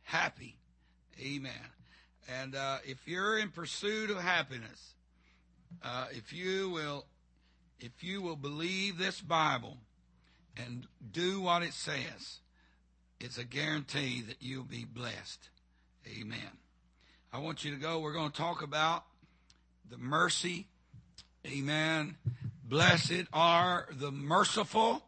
happy. Amen. And if you're in pursuit of happiness, if you will believe this Bible and do what it says, it's a guarantee that you'll be blessed. Amen. I want you to go. We're going to talk about the mercy. Amen. Blessed are the merciful,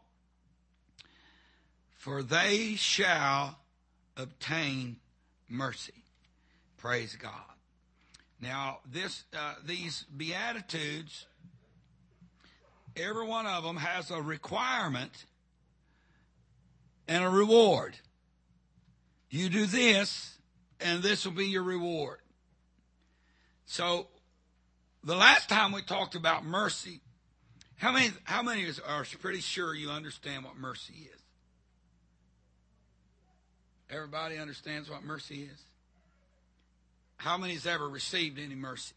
for they shall obtain mercy. Praise God. Now, these Beatitudes, every one of them has a requirement and a reward. You do this, and this will be your reward. So, the last time we talked about mercy, how many are pretty sure you understand what mercy is? Everybody understands what mercy is? How many has ever received any mercy?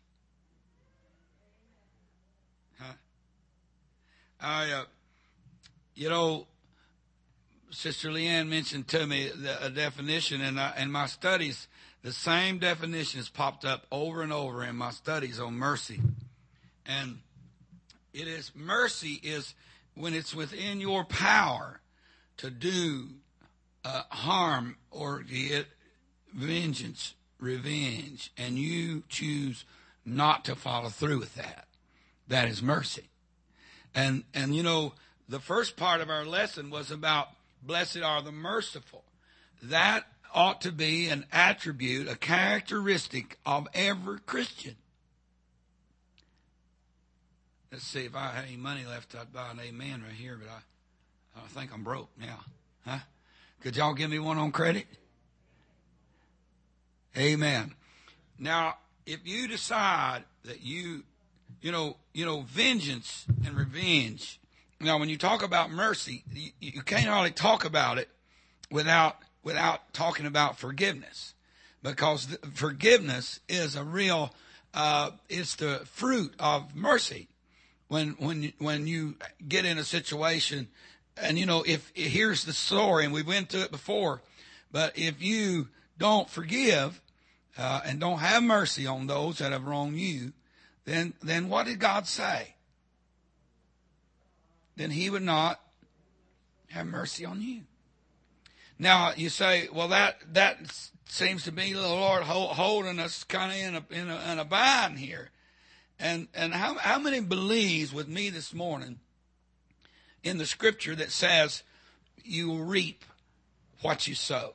Huh? Sister Leanne mentioned to me a definition, and in my studies, the same definition has popped up over and over in my studies on mercy. And it is, mercy is when it's within your power to do harm or get revenge, and you choose not to follow through with that. That is mercy. And the first part of our lesson was about blessed are the merciful. That ought to be an attribute, a characteristic of every Christian. Let's see, if I had any money left, I'd buy an amen right here, but I think I'm broke now. Huh? Could y'all give me one on credit? Amen. Now, if you decide that vengeance and revenge, now when you talk about mercy, you can't hardly talk about it without talking about forgiveness, because forgiveness is a real, it's the fruit of mercy. When you get in a situation, and here's the story, and we went through it before, but if you don't forgive and don't have mercy on those that have wronged you, then what did God say? Then He would not have mercy on you. Now you say, well, that seems to be the Lord holding us kind of in a bind here. And how many believes with me this morning in the scripture that says you will reap what you sow?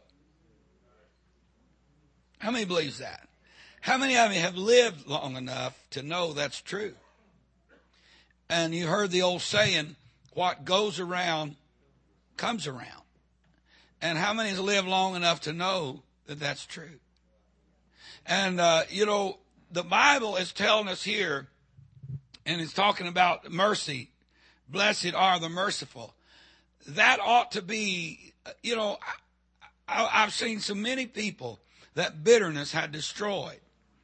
How many believes that? How many of you have lived long enough to know that's true? And you heard the old saying, what goes around comes around. And how many has lived long enough to know that that's true? And, the Bible is telling us here, and it's talking about mercy. Blessed are the merciful. That ought to be, I've seen so many people that bitterness had destroyed,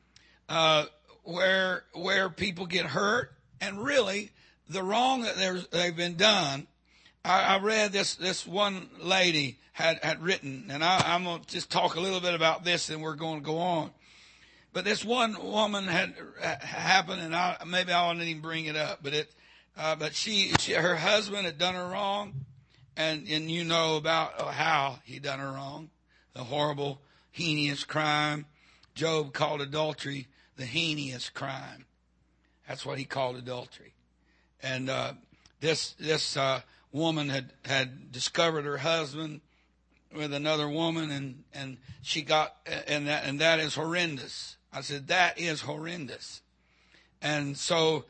where people get hurt, and really the wrong that they've been done. I read this one lady had written, and I'm going to just talk a little bit about this, and we're going to go on. But this one woman had happened, and maybe I won't even bring it up, but her husband had done her wrong, and you know about how he done her wrong, the horrible, heinous crime. Job called adultery the heinous crime. That's what he called adultery. And this woman had discovered her husband with another woman, and she got, and that is horrendous. I said, that is horrendous. And so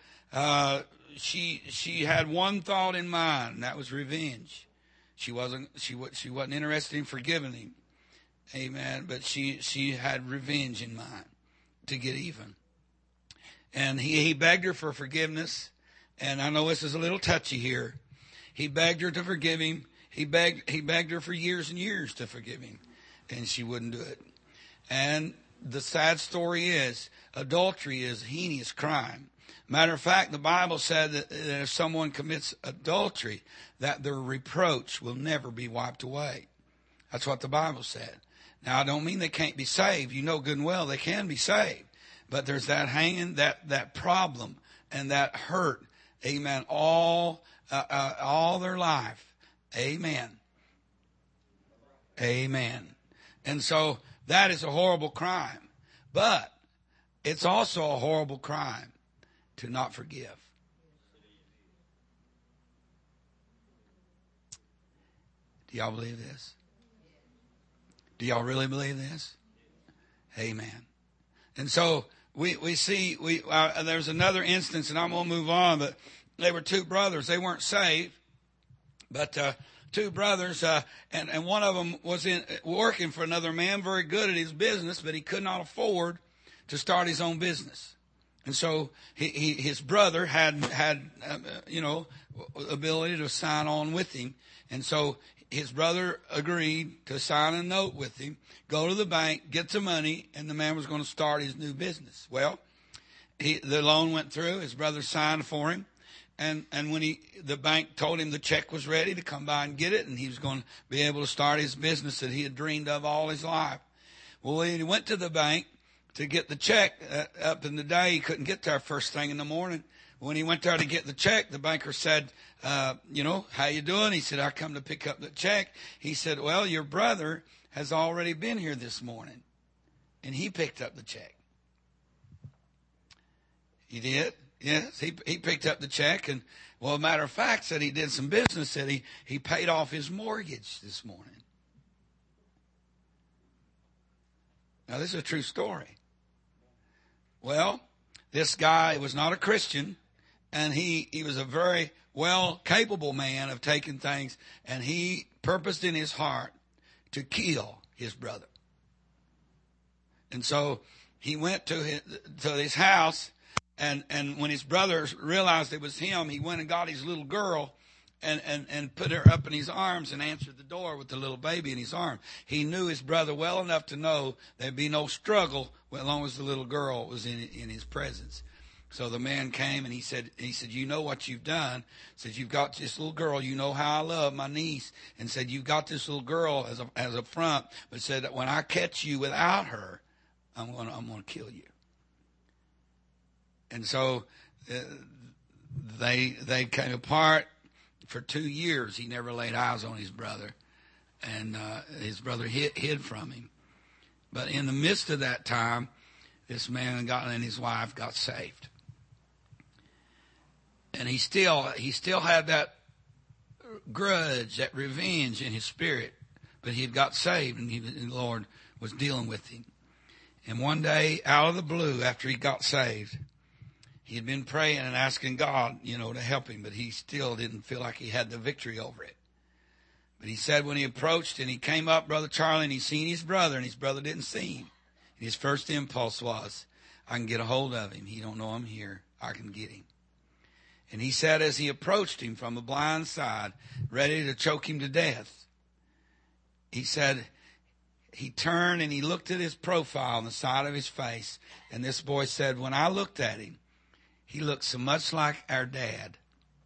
she had one thought in mind, and that was revenge. She wasn't interested in forgiving him. Amen. But she had revenge in mind to get even. And he begged her for forgiveness. And I know this is a little touchy here. He begged her to forgive him. He begged her for years and years to forgive him, and she wouldn't do it. And the sad story is, adultery is a heinous crime. Matter of fact, the Bible said that if someone commits adultery, that their reproach will never be wiped away. That's what the Bible said. Now, I don't mean they can't be saved. You know good and well they can be saved. But there's that hanging, that problem and that hurt, amen, all their life. Amen. Amen. And so that is a horrible crime. But it's also a horrible crime to not forgive. Do y'all believe this? Do y'all really believe this? Amen. And so we see, there's another instance, and I'm going to move on, but they were two brothers. They weren't saved, but two brothers, and one of them was working for another man, very good at his business, but he could not afford to start his own business. And so his brother had ability to sign on with him. And so his brother agreed to sign a note with him, go to the bank, get the money, and the man was going to start his new business. Well, the loan went through. His brother signed for him. And when the bank told him the check was ready to come by and get it, and he was going to be able to start his business that he had dreamed of all his life. Well, he went to the bank to get the check. Up in the day, he couldn't get there first thing in the morning. When he went there to get the check, the banker said, how you doing? He said, I come to pick up the check. He said, well, your brother has already been here this morning, and he picked up the check. He did? Yes, he picked up the check, and, well, matter of fact, said he did some business, said he paid off his mortgage this morning. Now, this is a true story. Well, this guy was not a Christian, and he was a very well capable man of taking things, and he purposed in his heart to kill his brother. And so he went to his house, and when his brother realized it was him, he went and got his little girl and put her up in his arms and answered the door with the little baby in his arm. He knew his brother well enough to know there'd be no struggle as long as the little girl was in his presence. So the man came and he said, you know what you've done? Said, you've got this little girl. You know how I love my niece. And said, you've got this little girl as a front, but said that when I catch you without her, I'm going to kill you. And so they came apart for 2 years. He never laid eyes on his brother, and his brother hid from him. But in the midst of that time, this man and his wife got saved. And he still had that grudge, that revenge in his spirit, but he had got saved, and the Lord was dealing with him. And one day, out of the blue, after he got saved, he had been praying and asking God, to help him, but he still didn't feel like he had the victory over it. But he said when he approached and he came up, Brother Charlie, and he seen his brother, and his brother didn't see him. And his first impulse was, I can get a hold of him. He don't know I'm here. I can get him. And he said as he approached him from the blind side, ready to choke him to death, he said he turned and he looked at his profile on the side of his face. And this boy said, when I looked at him, he looked so much like our dad.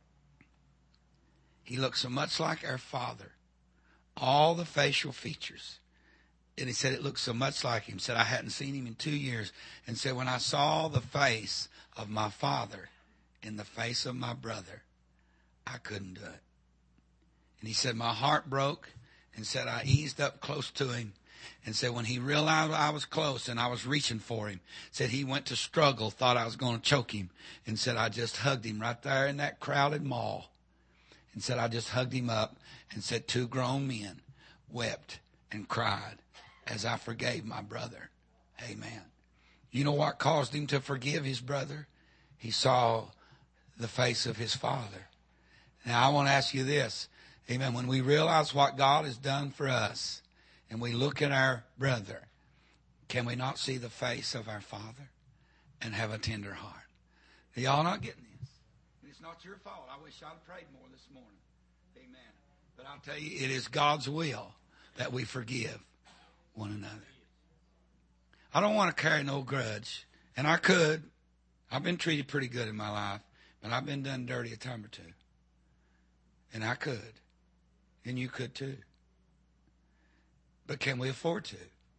He looked so much like our father. All the facial features. And he said it looked so much like him. Said I hadn't seen him in 2 years. And said when I saw the face of my father in the face of my brother, I couldn't do it. And he said my heart broke, and said I eased up close to him. And said when he realized I was close and I was reaching for him, said he went to struggle, thought I was going to choke him. And said I just hugged him right there in that crowded mall. And said I just hugged him up, and said 2 grown men wept and cried as I forgave my brother. Amen. You know what caused him to forgive his brother? He saw the face of his father. Now I want to ask you this. Amen. When we realize what God has done for us and we look at our brother, can we not see the face of our Father and have a tender heart? Are y'all not getting this? It's not your fault. I wish I'd have prayed more this morning. Amen. But I'll tell you, it is God's will that we forgive one another. I don't want to carry no grudge. And I could. I've been treated pretty good in my life. But I've been done dirty a time or two. And I could. And you could too. But can we afford to?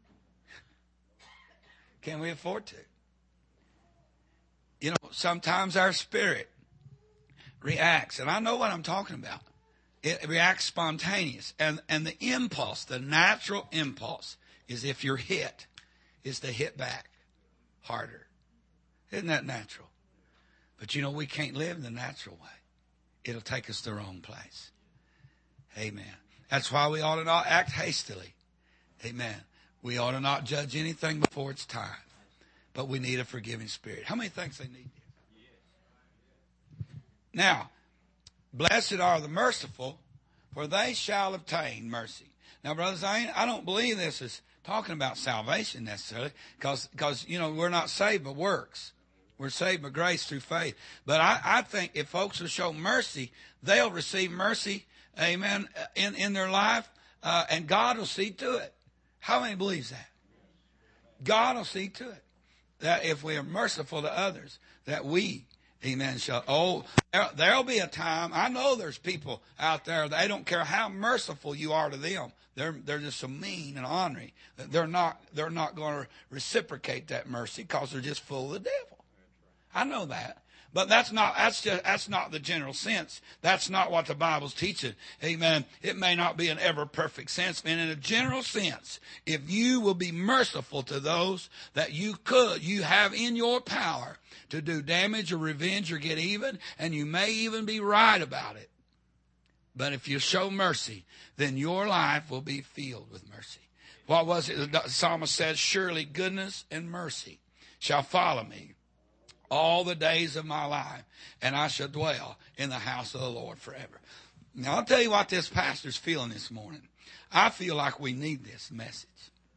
Can we afford to? You know, sometimes our spirit reacts, and I know what I'm talking about. It reacts spontaneous. And the impulse, the natural impulse, is if you're hit, is to hit back harder. Isn't that natural? But you know, we can't live the natural way. It'll take us the wrong place. Amen. That's why we ought to not act hastily. Amen. We ought to not judge anything before it's time. But we need a forgiving spirit. How many think they need this? Now, blessed are the merciful, for they shall obtain mercy. Now, brothers, I don't believe this is talking about salvation necessarily, because you know, we're not saved by works. We're saved by grace through faith. But I think if folks will show mercy, they'll receive mercy, amen, in their life, and God will see to it. How many believes that? God will see to it. That if we are merciful to others, that we, amen, shall. Oh, there'll be a time. I know there's people out there, they don't care how merciful you are to them. They're just so mean and ornery. They're not going to reciprocate that mercy because they're just full of the devil. I know that. But that's not the general sense. That's not what the Bible's teaching. Amen. It may not be an ever perfect sense, but in a general sense, if you will be merciful to those that you have in your power to do damage or revenge or get even, and you may even be right about it. But if you show mercy, then your life will be filled with mercy. What was it? The psalmist says, surely goodness and mercy shall follow me all the days of my life, and I shall dwell in the house of the Lord forever. Now, I'll tell you what this pastor's feeling this morning. I feel like we need this message.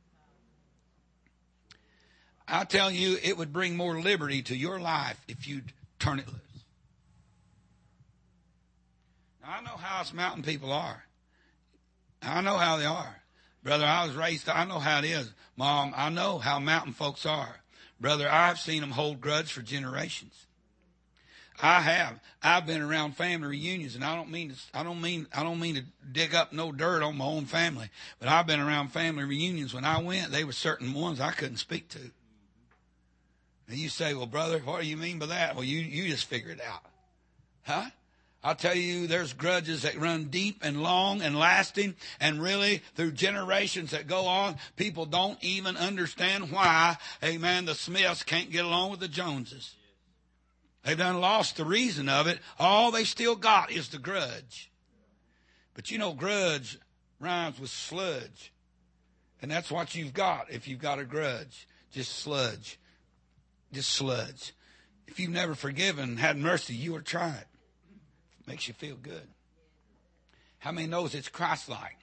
I tell you, it would bring more liberty to your life if you'd turn it loose. Now, I know how us mountain people are. I know how they are. Brother, I was raised, I know how it is. Mom, I know how mountain folks are. Brother, I've seen them hold grudge for generations. I have. I've been around family reunions, and I don't mean to dig up no dirt on my own family, but I've been around family reunions. When I went, there were certain ones I couldn't speak to. And you say, well, brother, what do you mean by that? Well, you just figure it out. Huh? I'll tell you, there's grudges that run deep and long and lasting, and really through generations that go on, people don't even understand why, amen, the Smiths can't get along with the Joneses. They've done lost the reason of it. All they still got is the grudge. But you know, grudge rhymes with sludge. And that's what you've got if you've got a grudge. Just sludge. Just sludge. If you've never forgiven, had mercy, you will try it. Makes you feel good. How many knows it's Christ-like?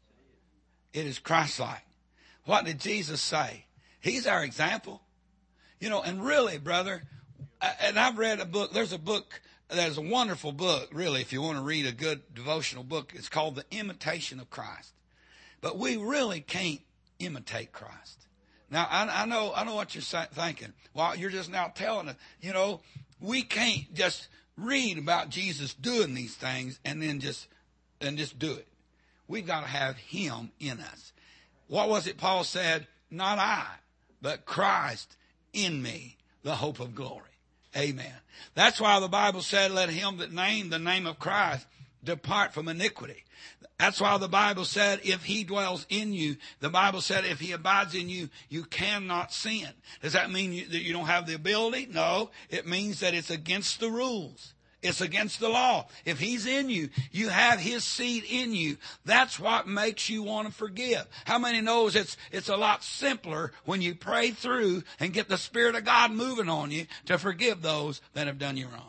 It is Christ-like. What did Jesus say? He's our example. You know, and really, brother, and I've read a book. There's a wonderful book, really, if you want to read a good devotional book. It's called The Imitation of Christ. But we really can't imitate Christ. Now, I know what you're thinking. Well, you're just now telling us, you know, we can't just read about Jesus doing these things and then just do it. We've got to have him in us. What was it Paul said? Not I, but Christ in me, the hope of glory. Amen. That's why the Bible said, let him that name the name of Christ depart from iniquity. That's why the Bible said, if he dwells in you, the Bible said, if he abides in you, you cannot sin. Does that mean that you don't have the ability? No. It means that it's against the rules. It's against the law. If he's in you, you have his seed in you. That's what makes you want to forgive. How many knows it's a lot simpler when you pray through and get the Spirit of God moving on you to forgive those that have done you wrong?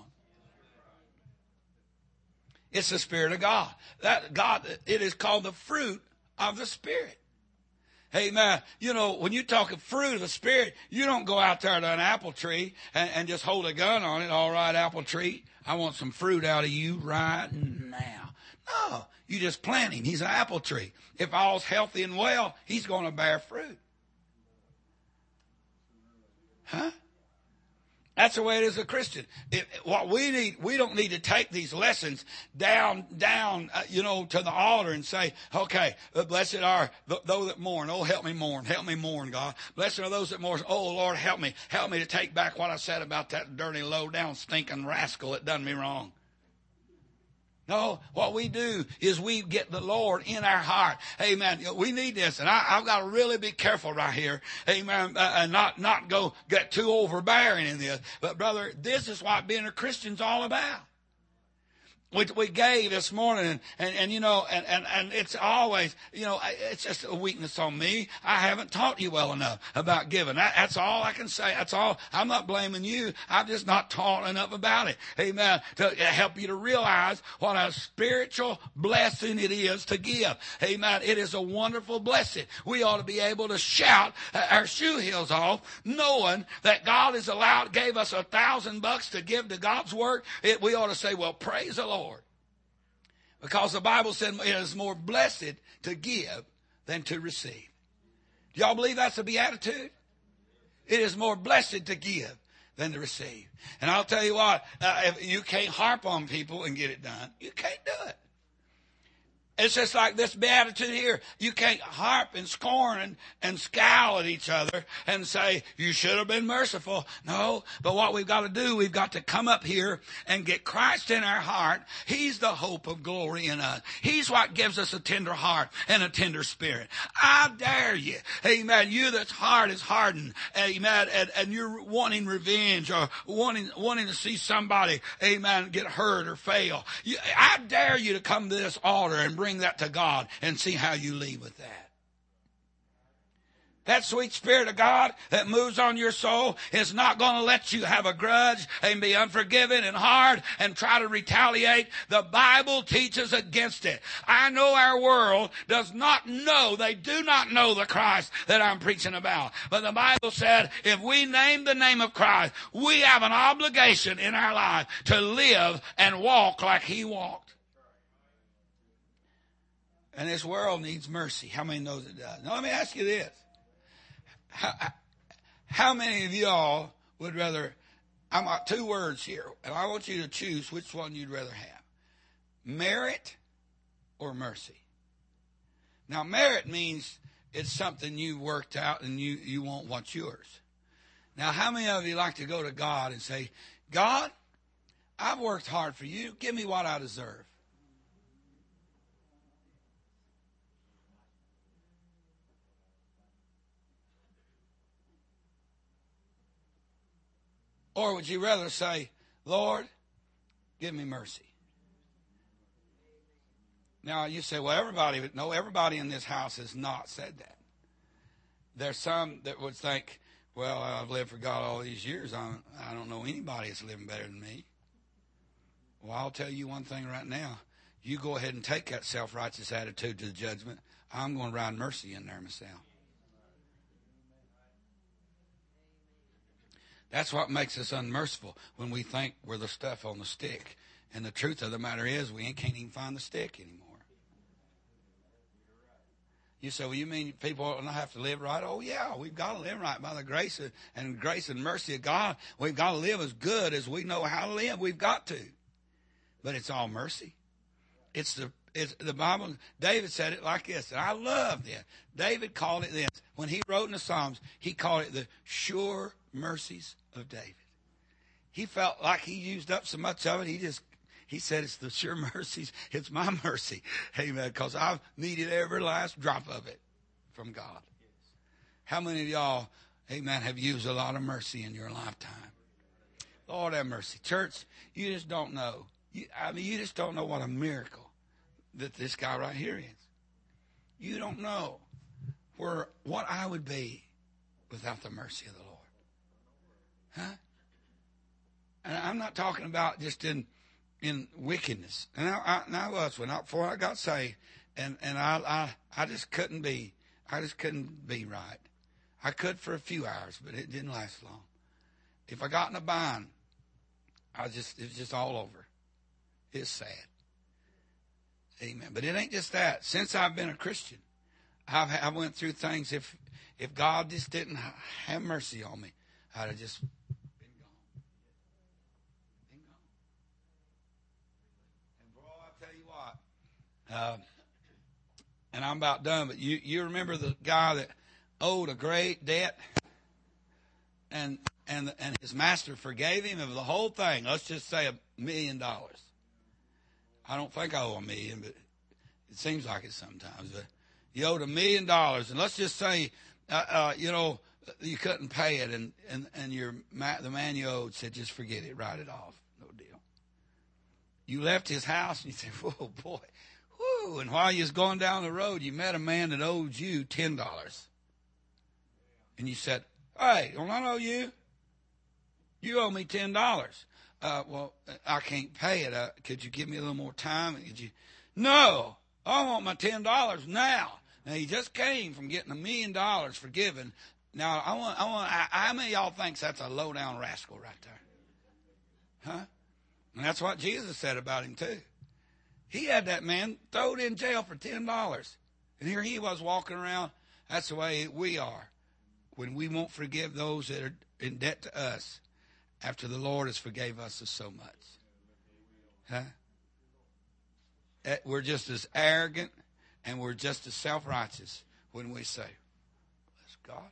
It's the Spirit of God. It is called the fruit of the Spirit. Amen. You know, when you talk of fruit of the Spirit, you don't go out there to an apple tree and just hold a gun on it. All right, apple tree, I want some fruit out of you right now. No, you just plant him. He's an apple tree. If all's healthy and well, he's going to bear fruit. Huh? That's the way it is a Christian. What we need, we don't need to take these lessons down, to the altar and say, okay, blessed are those that mourn. Oh, help me mourn, God. Blessed are those that mourn. Oh, Lord, help me to take back what I said about that dirty, low down, stinking rascal that done me wrong. No, what we do is we get the Lord in our heart. Amen. We need this, and I've got to really be careful right here. Amen. And not go get too overbearing in this. But brother, this is what being a Christian's all about. We gave this morning, and it's always, it's just a weakness on me. I haven't taught you well enough about giving. That's all I can say. That's all. I'm not blaming you. I'm just not taught enough about it. Amen. To help you to realize what a spiritual blessing it is to give. Amen. It is a wonderful blessing. We ought to be able to shout our shoe heels off, knowing that God gave us $1,000 to give to God's work. We ought to say, well, praise the Lord. Because the Bible said it is more blessed to give than to receive. Do y'all believe that's a beatitude? It is more blessed to give than to receive. And I'll tell you what, if you can't harp on people and get it done, you can't do it. It's just like this beatitude here. You can't harp and scorn and scowl at each other and say, you should have been merciful. No, but what we've got to do, we've got to come up here and get Christ in our heart. He's the hope of glory in us. He's what gives us a tender heart and a tender spirit. I dare you, amen, you that's heart is hardened, amen, and you're wanting revenge or wanting to see somebody, amen, get hurt or fail. I dare you to come to this altar and bring that to God and see how you leave with that. That sweet Spirit of God that moves on your soul is not going to let you have a grudge and be unforgiving and hard and try to retaliate. The Bible teaches against it. I know our world does not know, they do not know the Christ that I'm preaching about. But the Bible said if we name the name of Christ, we have an obligation in our life to live and walk like He walked. And this world needs mercy. How many knows it does? Now let me ask you this. How many of y'all would rather, I'm got two words here, and I want you to choose which one you'd rather have. Merit or mercy. Now merit means it's something you worked out and you want what's yours. Now how many of you like to go to God and say, God, I've worked hard for you. Give me what I deserve. Or would you rather say, Lord, give me mercy? Now you say, well, everybody in this house has not said that. There's some that would think, well, I've lived for God all these years. I don't know anybody that's living better than me. Well, I'll tell you one thing right now. You go ahead and take that self-righteous attitude to the judgment. I'm going to ride mercy in there myself. That's what makes us unmerciful, when we think we're the stuff on the stick. And the truth of the matter is we can't even find the stick anymore. You say, well, you mean people don't have to live right? Oh, yeah, we've got to live right by the grace and mercy of God. We've got to live as good as we know how to live. We've got to. But it's all mercy. It's the Bible. David said it like this, and I love this. David called it this. When he wrote in the Psalms, he called it the sure mercies of David. He felt like he used up so much of it, he said it's the sure mercies. It's my mercy. Amen. Because I've needed every last drop of it from God. How many of y'all, amen, have used a lot of mercy in your lifetime? Lord have mercy. Church, you just don't know. You just don't know what a miracle that this guy right here is. You don't know what I would be without the mercy of the Lord. Huh? And I'm not talking about just in wickedness. And I was before I got saved, and I just couldn't be right. I could for a few hours, but it didn't last long. If I got in a bind, it was just all over. It's sad. Amen. But it ain't just that. Since I've been a Christian, I went through things. If God just didn't have mercy on me, I'd have just been gone. And I'm about done, but you remember the guy that owed a great debt, and his master forgave him of the whole thing. Let's just say $1 million. I don't think I owe $1 million, but it seems like it sometimes. But you owed $1 million, and let's just say, you couldn't pay it, and the man you owed said, just forget it, write it off, no deal. You left his house, and you said, whoa, boy, whoo! And while you was going down the road, you met a man that owed you $10, and you said, hey, don't I owe you? You owe me $10. Well, I can't pay it. Could you give me a little more time? No, I want my $10 now. Now, he just came from getting $1 million forgiven. Now, how many of y'all thinks that's a low-down rascal right there? Huh? And that's what Jesus said about him, too. He had that man thrown in jail for $10. And here he was walking around. That's the way we are when we won't forgive those that are in debt to us after the Lord has forgave us of so much. Huh? We're just as arrogant and we're just as self-righteous when we say, bless God.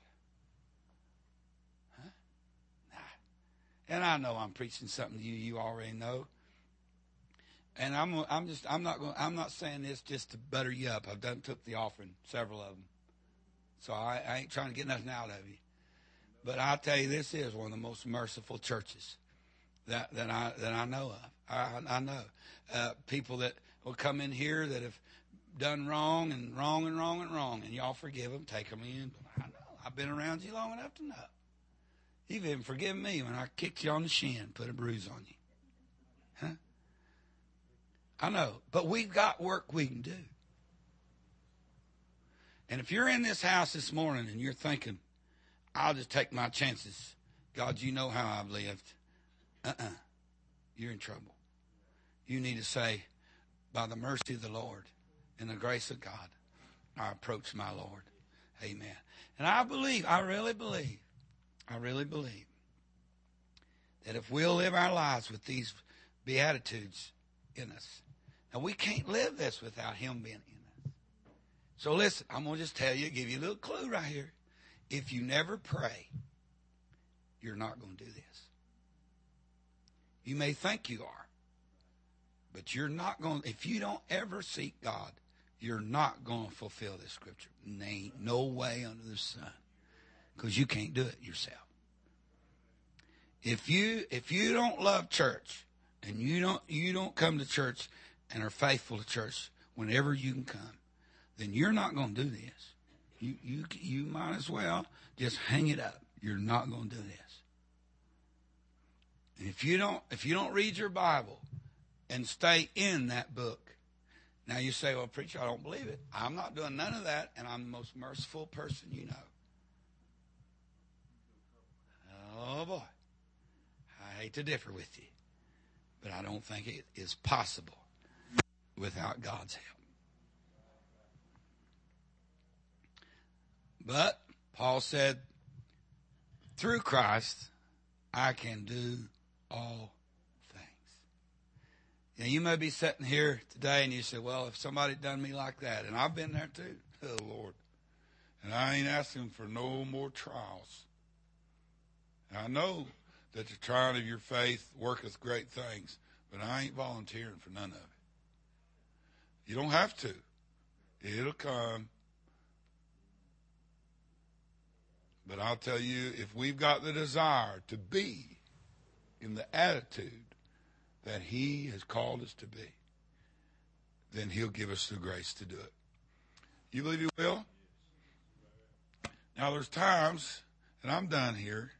Huh? Nah. And I know I'm preaching something to you already know. And I'm not saying this just to butter you up. I've took the offering, several of them. So I ain't trying to get nothing out of you. But I'll tell you, this is one of the most merciful churches that I know of. I know people that will come in here that have done wrong, and y'all forgive them, take them in. I know. I've been around you long enough to know. You've even forgiven me when I kicked you on the shin, put a bruise on you. Huh? I know. But we've got work we can do. And if you're in this house this morning and you're thinking, I'll just take my chances. God, you know how I've lived. You're in trouble. You need to say, by the mercy of the Lord and the grace of God, I approach my Lord. Amen. And I really believe that if we'll live our lives with these beatitudes in us, now we can't live this without Him being in us. So listen, I'm going to just tell you, give you a little clue right here. If you never pray, you're not going to do this. You may think you are, but you're not going. If you don't ever seek God, you're not going to fulfill this scripture. Ain't no way under the sun, because you can't do it yourself. If you don't love church and you don't come to church and are faithful to church whenever you can come, then you're not going to do this. You might as well just hang it up. You're not going to do this. And if you don't read your Bible and stay in that book, now you say, well, preacher, I don't believe it. I'm not doing none of that, and I'm the most merciful person you know. Oh, boy. I hate to differ with you, but I don't think it is possible without God's help. But Paul said, through Christ, I can do all things. Now, you may be sitting here today and you say, well, if somebody done me like that, and I've been there too, oh, Lord, and I ain't asking for no more trials. And I know that the trying of your faith worketh great things, but I ain't volunteering for none of it. You don't have to. It'll come. But I'll tell you, if we've got the desire to be in the attitude that He has called us to be, then He'll give us the grace to do it. You believe He will? Now, there's times, and I'm done here,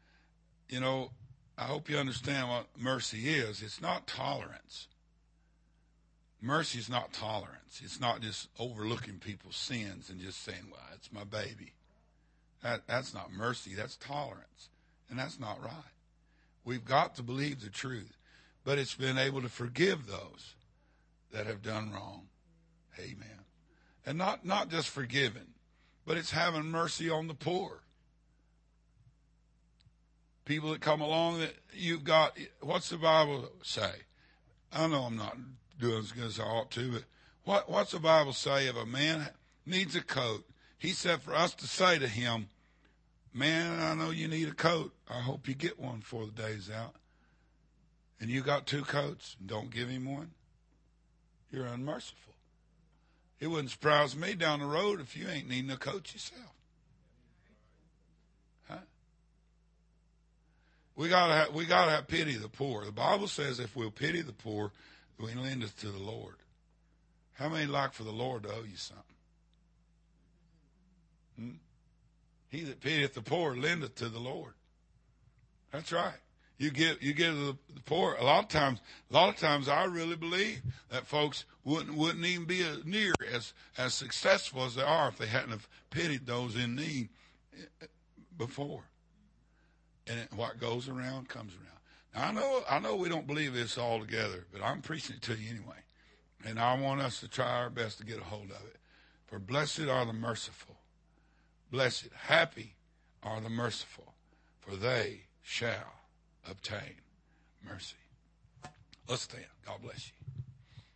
I hope you understand what mercy is. It's not tolerance. Mercy is not tolerance. It's not just overlooking people's sins and just saying, well, it's my baby. That's not mercy. That's tolerance. And that's not right. We've got to believe the truth. But it's been able to forgive those that have done wrong. Amen. And not just forgiving, but it's having mercy on the poor. People that come along that you've got, what's the Bible say? I know I'm not doing as good as I ought to, but What's the Bible say? If a man needs a coat, he said for us to say to him, man, I know you need a coat. I hope you get one before the day's out. And you got 2 coats and don't give him one. You're unmerciful. It wouldn't surprise me down the road if you ain't needing a coat yourself. Huh? We gotta have pity of the poor. The Bible says if we'll pity the poor, we lend it to the Lord. How many like for the Lord to owe you something? He that pitieth the poor lendeth to the Lord. That's right. You give to the poor. A lot of times, I really believe that folks wouldn't even be near as successful as they are if they hadn't have pitied those in need before. And what goes around comes around. Now, I know we don't believe this all together, but I'm preaching it to you anyway. And I want us to try our best to get a hold of it. For blessed are the merciful. Blessed, happy are the merciful, for they shall obtain mercy. Let's stand. God bless you.